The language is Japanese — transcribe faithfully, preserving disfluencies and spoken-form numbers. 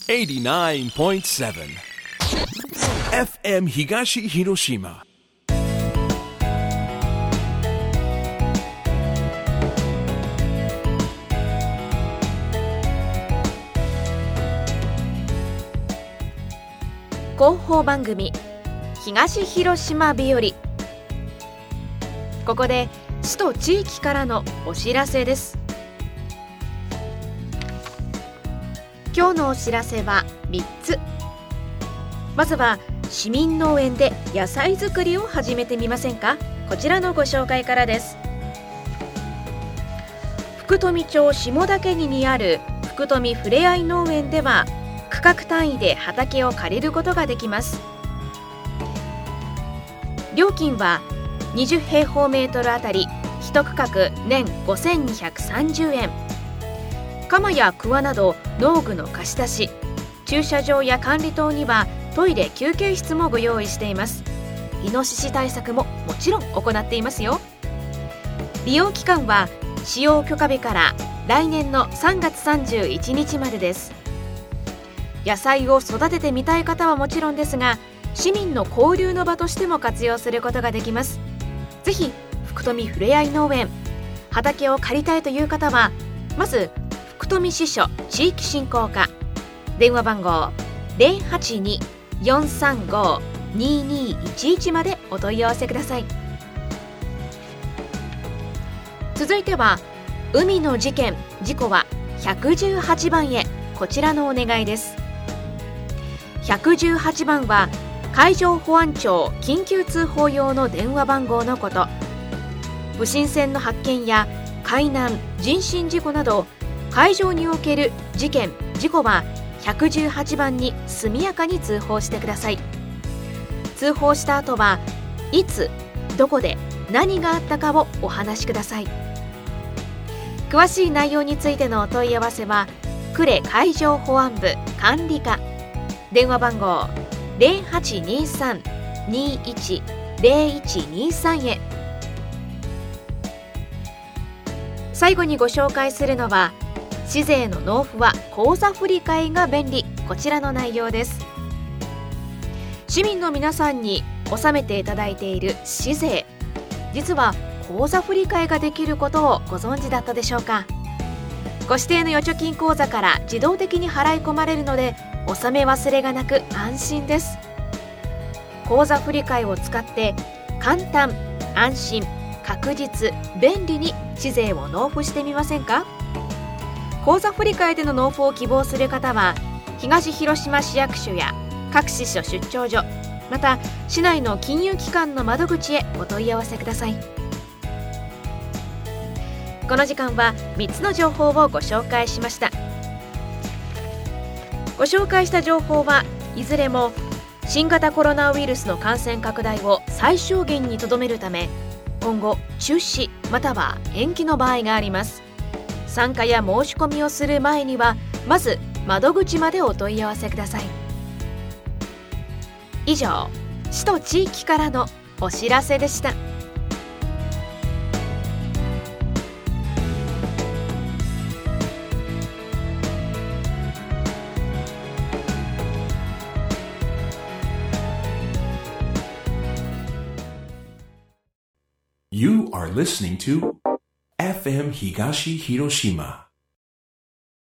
エイティナインポイントセブン エフエム 東広島。 広報番組東広島日和。ここで市と地域からのお知らせです。今日のお知らせはみっつ。まずは市民農園で野菜作りを始めてみませんか。こちらのご紹介からです。福富町下岳木にある福富ふれあい農園では区画単位で畑を借りることができます。料金はにじゅうへいほうメートルあたりいち区画年ごせんにひゃくさんじゅうえん。鎌や桑など農具の貸し出し、駐車場や管理棟にはトイレ休憩室もご用意しています。イノシシ対策ももちろん行っていますよ。利用期間は使用許可日から来年のさんがつさんじゅういちにちまでです。野菜を育ててみたい方はもちろんですが、市民の交流の場としても活用することができます。ぜひ福富ふれあい農園、畑を借りたいという方はまず福富支所地域振興課、電話番号 ゼロはちに よんさんご ににいちいち までお問い合わせください。続いては海の事件・事故はひゃくじゅうはちばんへ、こちらのお願いです。ひゃくじゅうはちばんは海上保安庁緊急通報用の電話番号のこと。不審船の発見や海難・人身事故など海上における事件・事故はひゃくじゅうはちばんに速やかに通報してください。通報した後はいつどこで何があったかをお話しください。詳しい内容についてのお問い合わせは呉海上保安部管理課、電話番号 ゼロはちにさん にいち ゼロいちにさん へ。最後にご紹介するのは市税の納付は口座振替が便利、こちらの内容です。市民の皆さんに納めていただいている市税、実は口座振替ができることをご存知だったでしょうか。ご指定の預貯金口座から自動的に払い込まれるので納め忘れがなく安心です。口座振替を使って簡単、安心、確実、便利に市税を納付してみませんか。口座振替での納付を希望する方は東広島市役所や各支所出張所、また市内の金融機関の窓口へお問い合わせください。この時間はみっつの情報をご紹介しました。ご紹介した情報はいずれも新型コロナウイルスの感染拡大を最小限にとどめるため今後中止または延期の場合があります。参加や申し込みをする前にはまず窓口までお問い合わせください。以上、市と地域からのお知らせでした。 You are listening to エフエム 東広島